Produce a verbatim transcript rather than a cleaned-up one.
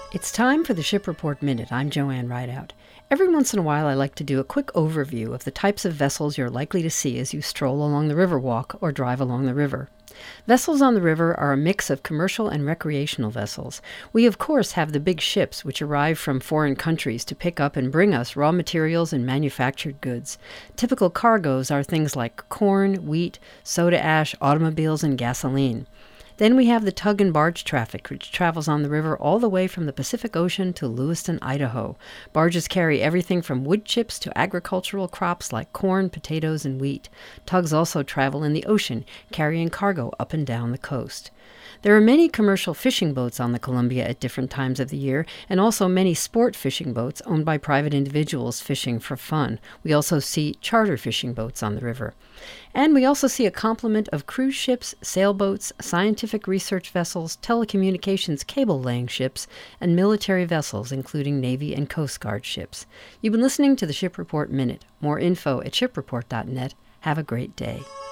It's time for the Ship Report Minute. I'm Joanne Rideout. Every once in a while, I like to do a quick overview of the types of vessels you're likely to see as you stroll along the Riverwalk or drive along the river. Vessels on the river are a mix of commercial and recreational vessels. We, of course, have the big ships which arrive from foreign countries to pick up and bring us raw materials and manufactured goods. Typical cargoes are things like corn, wheat, soda ash, automobiles, and gasoline. Then we have the tug and barge traffic, which travels on the river all the way from the Pacific Ocean to Lewiston, Idaho. Barges carry everything from wood chips to agricultural crops like corn, potatoes, and wheat. Tugs also travel in the ocean, carrying cargo up and down the coast. There are many commercial fishing boats on the Columbia at different times of the year, and also many sport fishing boats owned by private individuals fishing for fun. We also see charter fishing boats on the river. And we also see a complement of cruise ships, sailboats, scientific research vessels, telecommunications cable-laying ships, and military vessels, including Navy and Coast Guard ships. You've been listening to the Ship Report Minute. More info at ship report dot net. Have a great day.